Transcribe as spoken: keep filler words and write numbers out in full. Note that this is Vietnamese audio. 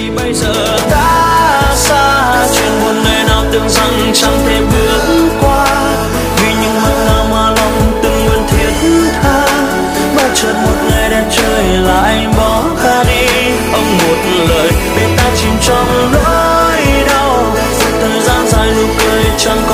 vì bây giờ đã xa, chuyện buồn đời nào tưởng rằng chẳng thể bước qua, vì những mất ngỡ mà lòng từng nguyện thiết tha. Bất chợt một ngày đẹp trời lại bỏ ta đi, ông một lời để ta chìm trong nỗi đau. Thời gian dài nụ cười chẳng